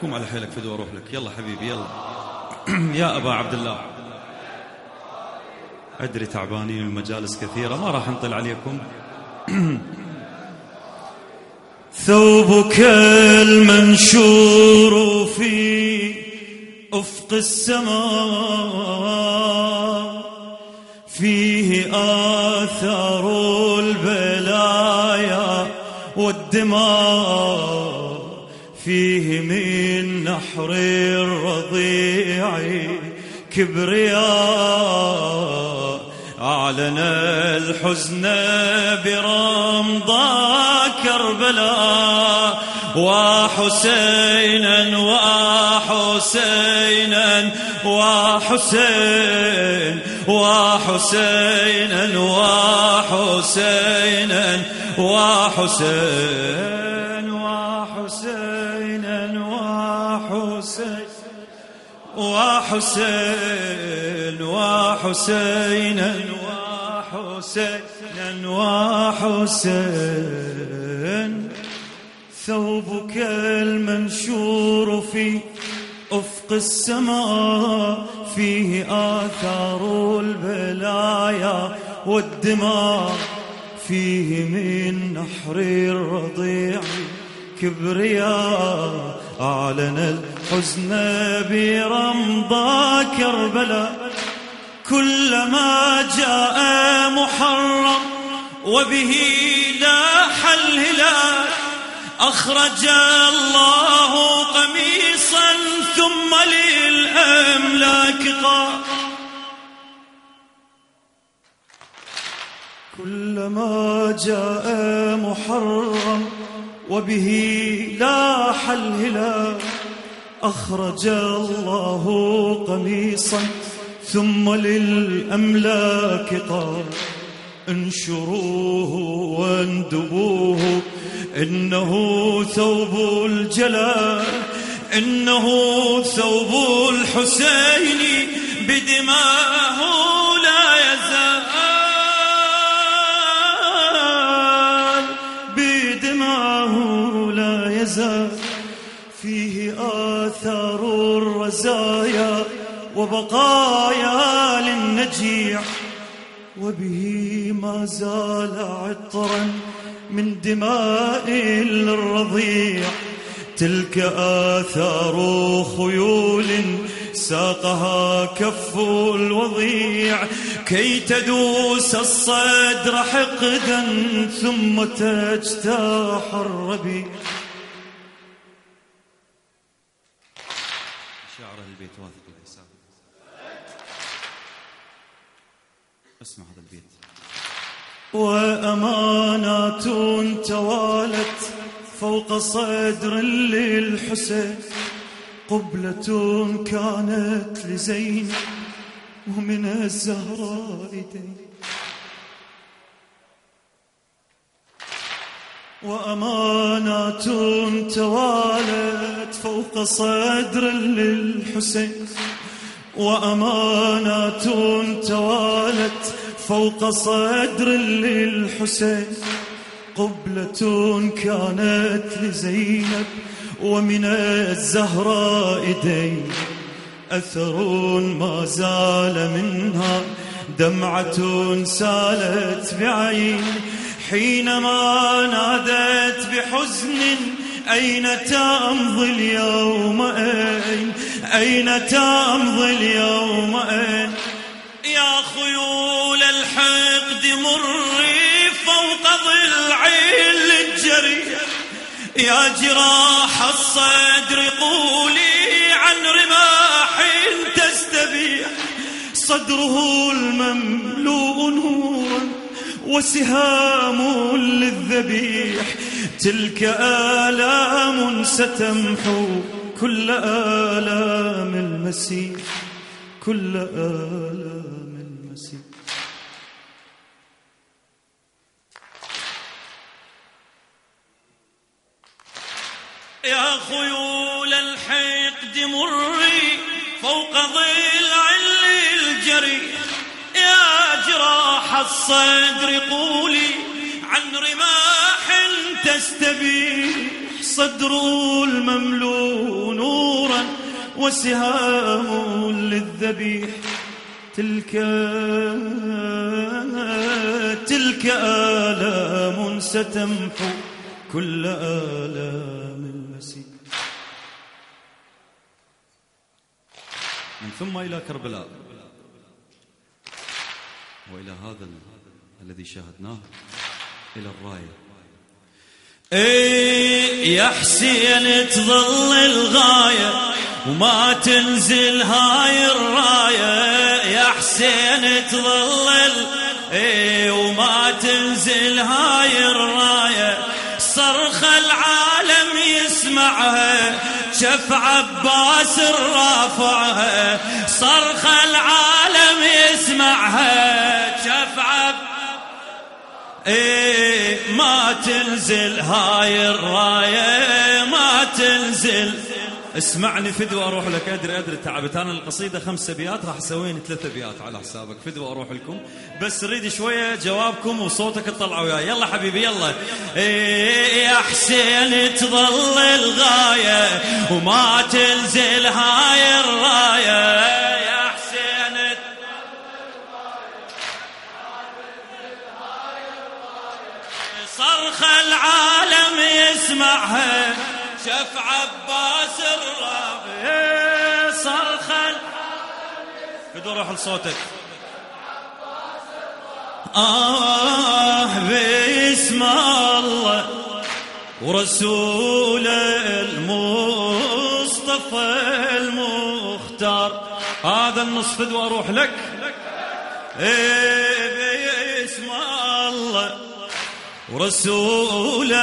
قوم على حيلك فدوى أروح لك. يلا حبيبي يلا. يا أبا عبد الله، أدري تعبانين المجالس كثيرة، ما راح نطل عليكم. ثوبك المنشور في أفق السماء فيه آثار البلايا والدماء، فيه من نحر الرضيع كبرياء، أعلن الحزن برمضى كربلاء، وحسينا وحسينا وحسين وحسينا وحسينا وحسين وحسينا وحسين وحسين وحسينا وحسينا وحسين. ثوبك المنشور في أفق السماء فيه آثار البلايا والدماء، فيه من نحر الرضيع كبرياء، أعلن الحزن برمضى كربلاء. كلما جاء محرم وبه لاح الهلال، أخرج الله قميصا ثم للأملاك قال. كلما جاء محرم وبه لاح الهلال، أخرج الله قميصا ثم للأملاك قال. انشروه واندبوه إنه ثوب الجلال، إنه ثوب الحسين بدماه لا يزال، بدماه لا يزال. فيه آثار الرزايا وبقايا للنجيع، وبه ما زال عطرا من دماء الرضيع. تلك آثار خيول ساقها كف الوضيع، كي تدوس الصدر حقدا ثم تجتاح الربيع. شعر البيت واثق الحساب. اسمع هذا البيت. وأمانات توالت فوق صدر للحسين، قبلة كانت لزينب ومن الزهراء دين. وأمانات توالت فوق صدر للحسين، وأمانات توالت فوق صدر للحسين، قبلة كانت لزينب ومن الزهراء دين. أثر ما زال منها دمعة سالت بعين، حينما نادت بحزن أين تمضي اليوم أين، أين تمضي اليوم أين. يا خيول الحقد مري فوق ضلع الجريح، يا جراح الصدر قولي عن رماح تستبيح. صدره المملوء نورا وسهام للذبيح، تلك آلام ستمحو كل آلام المسيح، كل آلام المسيح. يا خيول الحقد مري فوق ضلع الجريح، يا جراح الصدر قولي عن رماح تستبيح. صدر المملوء وسهام للذبيح، تلك آلام ستمحو كل آلام المسيح. من ثم إلى كربلاء وإلى هذا الذي شاهدناه، إلى الراية. يا حسين تظل الغاية وما تنزل هاي الراية، يا حسين تظل وما تنزل هاي الراية، صرخ العالم يسمعها، شف عباس الرافعها، صرخ العالم يسمعها، شف ما تنزل هاي الراية، ما تنزل. اسمعني فدوى اروح لك، ادري تعبت انا. القصيده 5 ابيات، راح اسوين 3 ابيات على حسابك. فدوى اروح لكم، بس اريد شويه جوابكم وصوتك تطلعوا وياي. يلا حبيبي يلا. يا حسين تظل الغايه وما تنزل هاي الرايه، يا حسين صرخ العالم يسمعها، شف عباس الرافع، صرخ بدو روح لصوتك. باسم الله ورسول المصطفى المختار، هذا النص فدوى اروح لك. باسم الله ورسول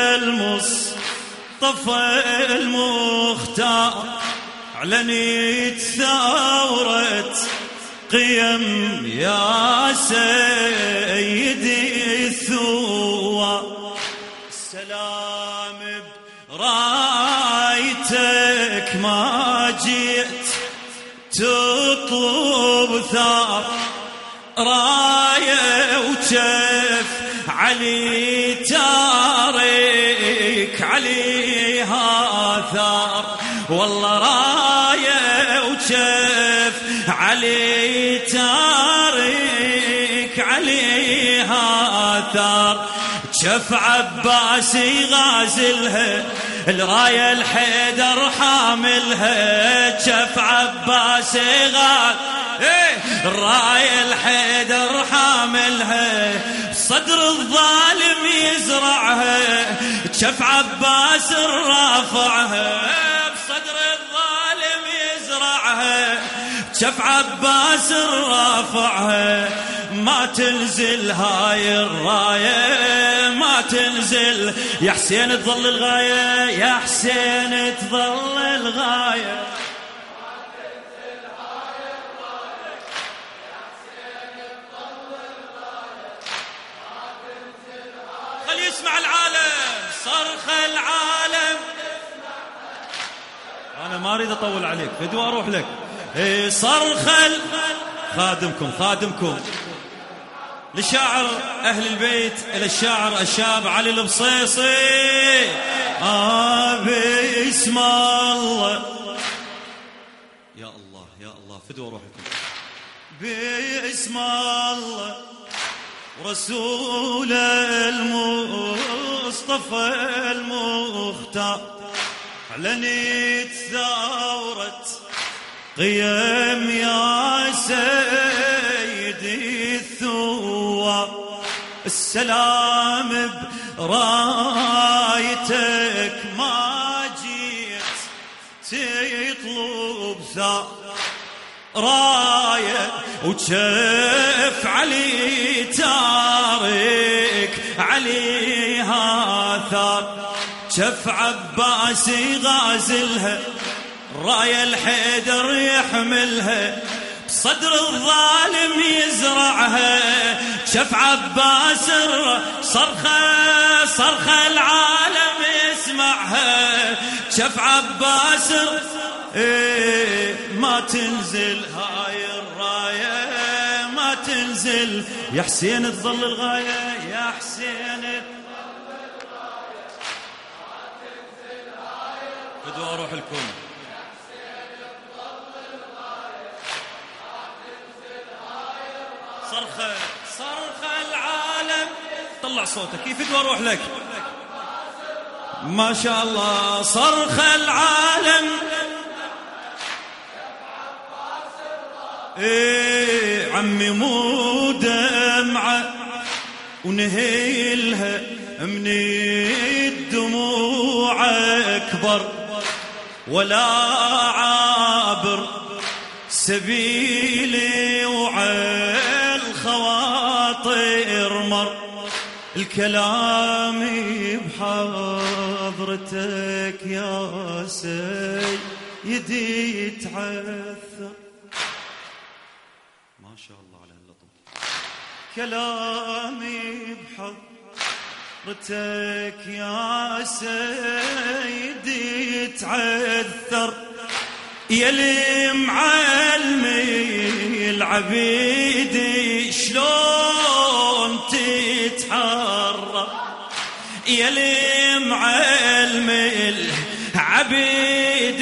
المصطفى المختار، اعلنت ثورة قيم يا سيدي الثوار، السلام برايتك ما جئت تطلب ثار، راية وجف علي تارك عليها ثار، والله راية وجف علي تارك عليها ثار، شف عباسي غازلها الراية الحيدر حاملها، شف عباسي الراية الحيدر حاملها، صدر الظالم يزرعها، شف عباس الرافعها، بصدر الظالم يزرعها، شف عباس الرافعها، ما تنزل هاي الراية، ما تنزل. يا حسين تظل الغاية، يا حسين تظل الغاية، يسمع العالم، صرخ العالم. أنا ما أريد أطول عليك، بدو أروح لك. صرخ خادمكم لشاعر أهل البيت، إلى الشاعر الشاب علي البصيصي. باسم الله يا الله يا الله، فدوا روحكم. باسم الله ورسول المصطفى المختار، اعلنت ثورة قيم يا سيدي الثوار، السلام برايتك ما جيت تطلب ثار، راية وجف علي تارك عليها ثار، شف عباسي غازلها، راية الحيدر يحملها، بصدر الظالم يزرعها، شف عباس صرخ العالم يسمعها، شف عباس ما تنزل هاي الراية، ما تنزل. يا حسين تظل الغاية، يا حسين بدو أروح لكم. طلع صوتك يفد واروح لك. ما شاء الله صرخ العالم عمي مو دمعة ونهيلها من الدموع أكبر ولا عابر سبيلي وعلى الخواطر مر الكلام بحضرتك يا سيدي يتعثر. ما شاء الله على اللطم. كلامي بحضرتك يا سيدي يتعثر يلي معلمي العبيد شلون تتحرر يلي معلمي العبيد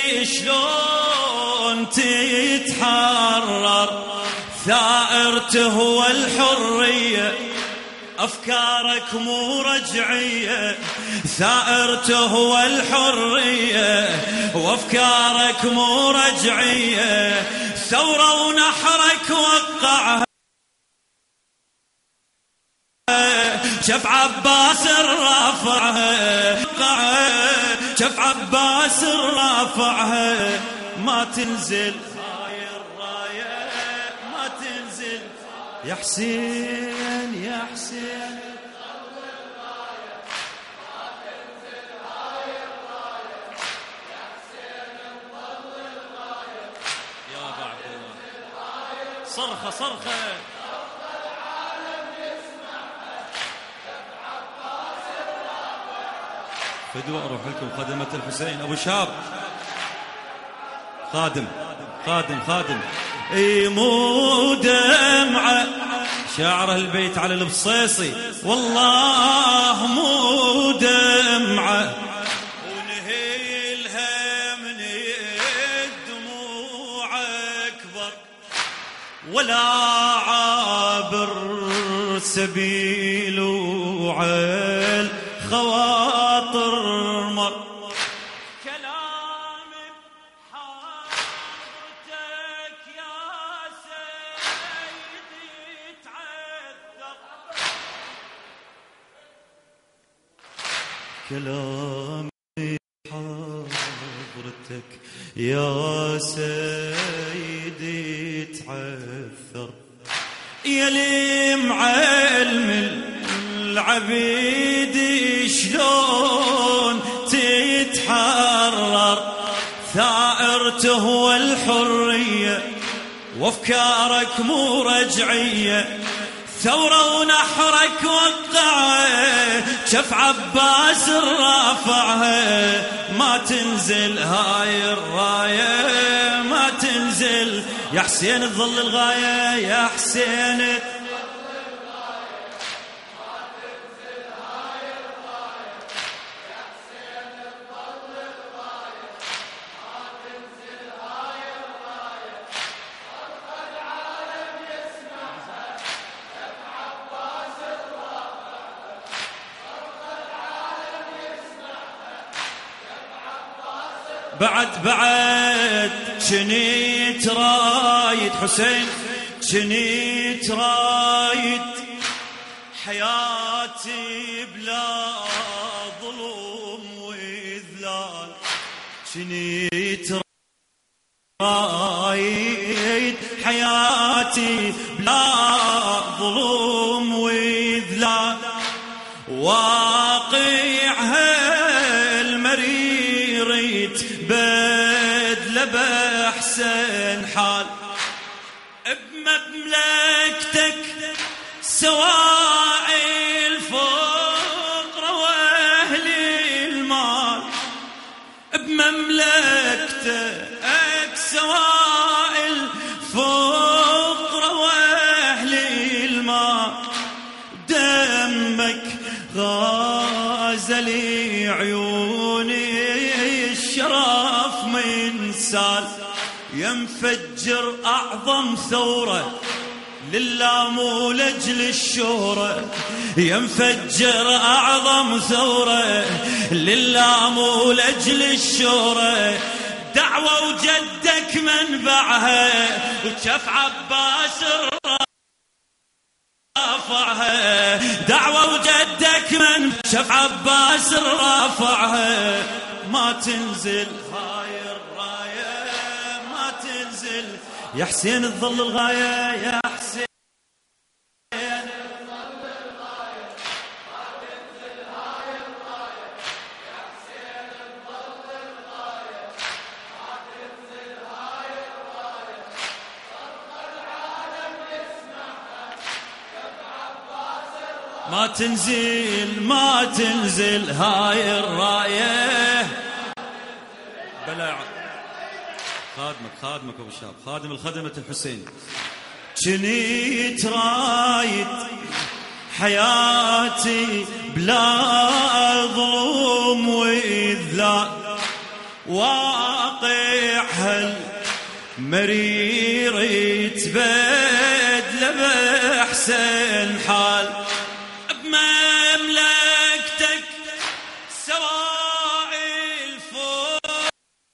شلون تتحرر ثائرته هو الحرية أفكارك مو رجعية ثائرته هو الحرية وأفكارك مو رجعية ثورة ونحرك وقعها شف عباس الرافعها شف عباس الرافعها ما تنزل هاي الراية ما تنزل يا حسين يا حسين يا بعد صرخة صرخة فدوى اروح لكم خدمة الحسين ابو شاب خادم خادم خادم اي مو دمعة شاعر البيت على البصيصي والله مو دمعة ونهيلها من الدموع أكبر ولا عابر سبيل وعال خواطر مر كلامي بحضرتك يا سيدي يتعثر كلامي بحضرتك يا سيدي يتعثر يلي معلم العبيد شلون تتحرر ثائرته هو الحرية وافكارك مو رجعية ثورة ونحرك وقعه شف عباس الرافعها ما تنزل هاي الراية ما تنزل يا حسين تظل الغاية يا حسين بعد شنيت رايد حسين شنيت رايد حياتي بلا ظلم وإذلال شنيت رايد حياتي بلا ظلم وإذلال واقعها المرير بدل بأحسن حال بمملكتك سواعي الفقر وأهل المال بمملكتك سواعي الفقر وأهل المال دمك غازل عيوني الشرف من سال ينفجر أعظم ثورة لله مو لأجل الشهرة يا مفجر أعظم ثورة، لله مو لأجل الشهرة دعوة وجدك منبعها، وشاف عباس رافعها، دعوة وجدك من شاف عباس رافعها. ما تنزل هاي الراية ما تنزل يا حسين تظل الغاية، يا حسين ما تنزل ما تنزل هاي الراية. بلا خادمك ابو شاب، خادم الخدمة الحسين. جنيت رايد حياتي بلا ظلم وإذلال، واقع هالمرير يتبدل بأحسن حال، بمملكتك سوائل فوق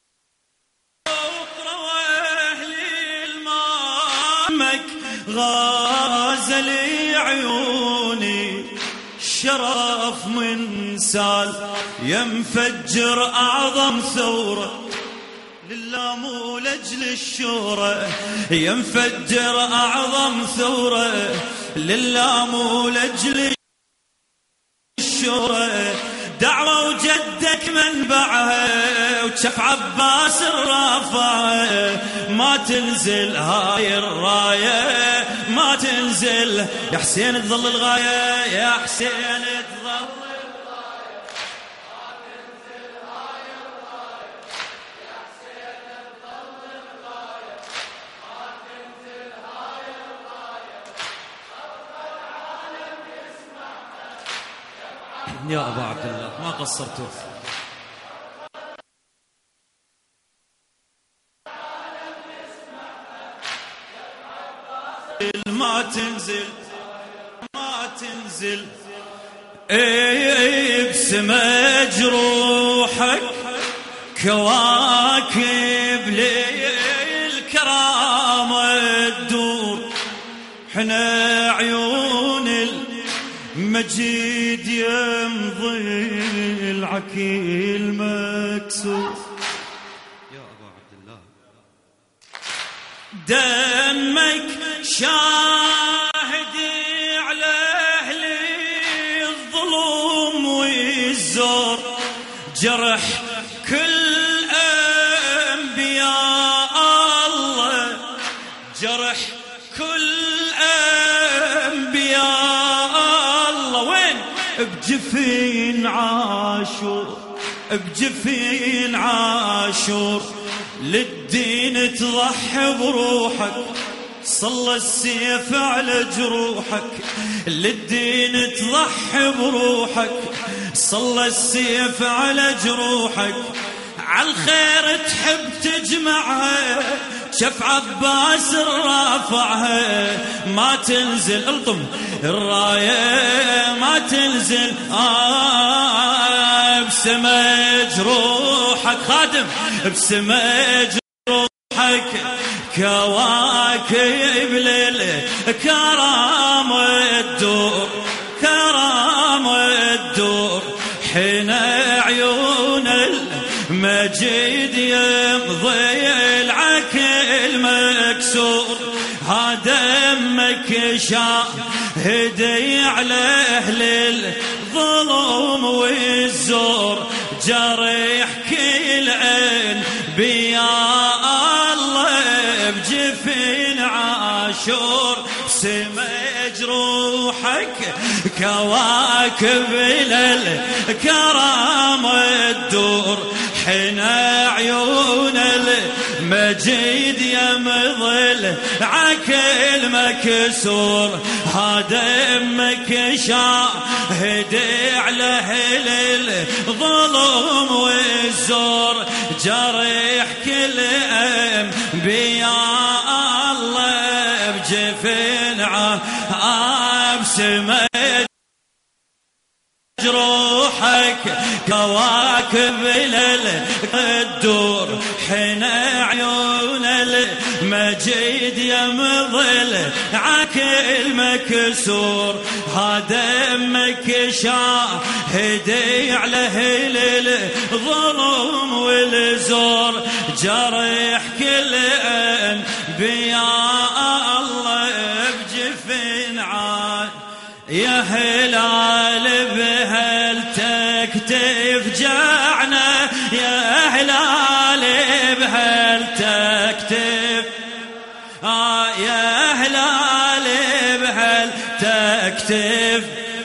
واهلي المامك غازل عيوني شرف من سال، يا مفجر أعظم ثورة لله مو لأجل الشهرة، يا مفجر أعظم ثورة لله مو لأجل الشهرة دعوة وجدك منبعها، وشاف عباس الرافعها. ما تنزل هاي الراية ما تنزل يا حسين تظل الغاية، يا حسين تظل الغاية. ما تنزل هاي الراية يا حسين تظل الغاية، ما تنزل هاي الراية صرخ العالم يسمعها. يا أبا عبد الله ما قصرتوا. ما تنزل ما تنزل بسما جروحك كواكب للكرامة تدور، حنا عيون المجيد يمضي العكيل مكسور. يا أبا عبد الله دمك شاهدي على أهل الظلم والزور، جرح كل أنبياء الله، جرح كل أنبياء الله. وين بجفين عاشور بجفين عاشور للدين تضحي بروحك، صلى السيف على جروحك للدين تضحي بروحك، صلى السيف على جروحك. عالخير تحب تجمعها شاف عباس رافعها. ما تنزل الطم الراية ما تنزل بسما جروحك خادم بسما جروحك كواكب للكرامة تدور، كرامة تدور. حين عيون المجيد يمضي العكل مكسور، هذا دمك شاهدي على أهل الظلم والزور، جريح كل أنبياء الله بجفين عاشور. سما جروحك كواكب للكرامة تدور، حنا عيون المجيد يمضي عكل مكسور، هذا دمك شاهدي على أهل الظلم والزور، جريح كل أنبياء الله بجفين سما جروحك كواكب للقدور حين عيون المجيد يمضل عكل مكسور هدمك شاهدي على الظلم والزور جرح كل انبياء الله بجفن عاد يا هلال بهل تكتف جعنا يا هلال بهل تكتف يا هلال بهل تكتف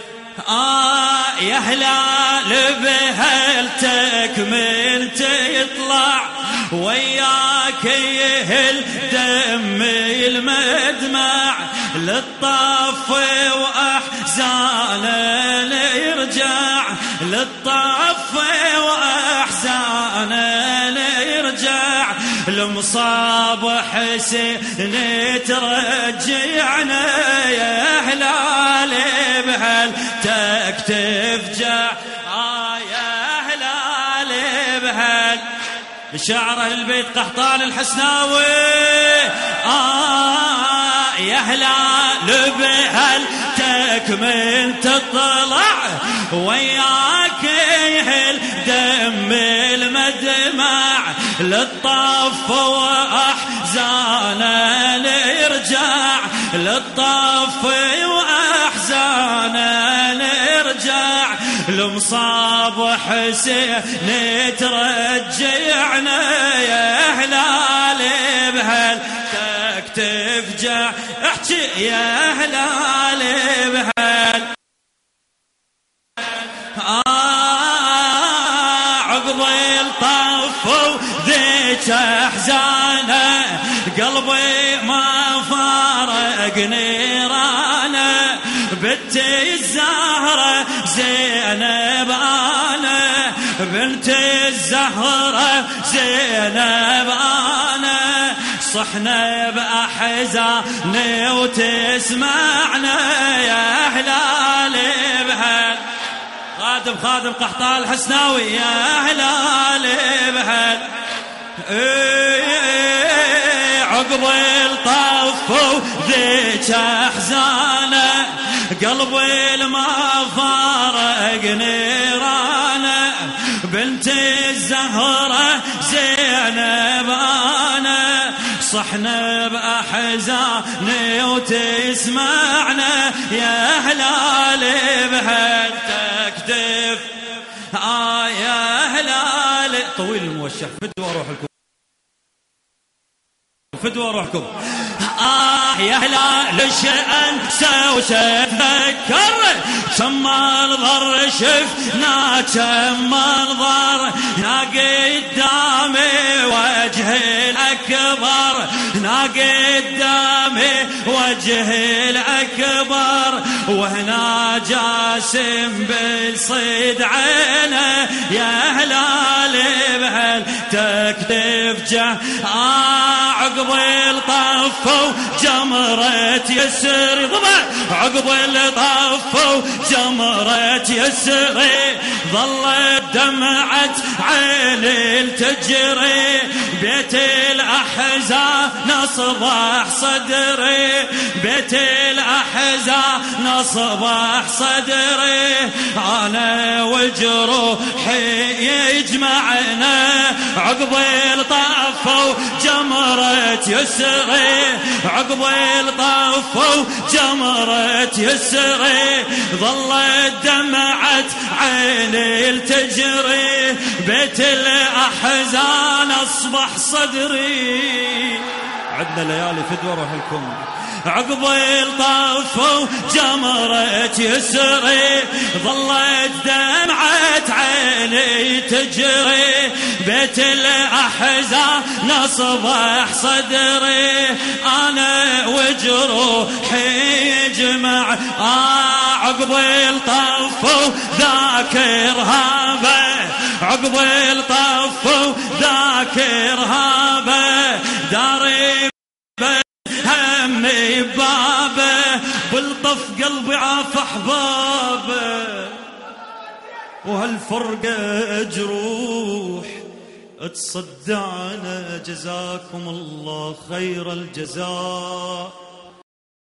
يا هلال بهل تكمل تطلع وياك يهل دم المدمع للطف وأحزانه يرجع للطف وأحزانه يرجع المصاب حسين ترجعنا يا هلال بهل تكتف جع يا هلال بهل شعر البيت قحطان الحسناوي يا هلال بهل تكمل تطلع وياك يهل دم المدمع للطف وأحزانه يرجع للطف وأحزانه يرجع المصاب حسين ترجعنا يا هلال بهل تكتف جع احكي يا هلال بهل عقب الطف وذيك احزانه قلبي ما فارق نيرانه بنت الزهرة زينب أنا بنت الزهرة زينب أنا صحنا بأحزاني وتسمعنا يا هلال بهل خادم قحطان الحسناوي يا هلال بهل عقب الطف وذيك احزانه قلبي ما فارق نيرانه بنت الزهرة زينب أنا صحنا بأحزاني وتسمعنا يا هلال بهل تكتف يا هلال طويل الموشح فدوا روحكم فدوا روحكم يا هلال انسى وتذكر كم منظر شفنا كم منظر نا قدامي وجه الأكبر نا قدامي وجه الأكبر وهنا جاسم بالصيد عينه يا هلال بهل تكتف جه عقب الطف وجمرة يسري عقب الطف وجمرة يسري ظلت دمعة عيني تجري بيت الأحزان أصبح صدري بيت الأحزان أصبح صدري أنا وجروحي يجمعنا عقب الطف وجمرة يسري عقب الطف وجمرة يسري ظلت دمعة عيني تجري بيت الأحزان أصبح صدري عدنا ليالي فدوى روح لكم عقب الطف وجمرة يسري ظلت دمعة عيني تجري بيت الأحزان أصبح صدري أنا وجروحي يجمع عقب الطف وذاكر هابه عقب الطف وذاكر هابه داري همي بابه والطف قلبي عاف أحبابه، وهالفرقة جروح تصدعنا. جزاكم الله خير الجزاء.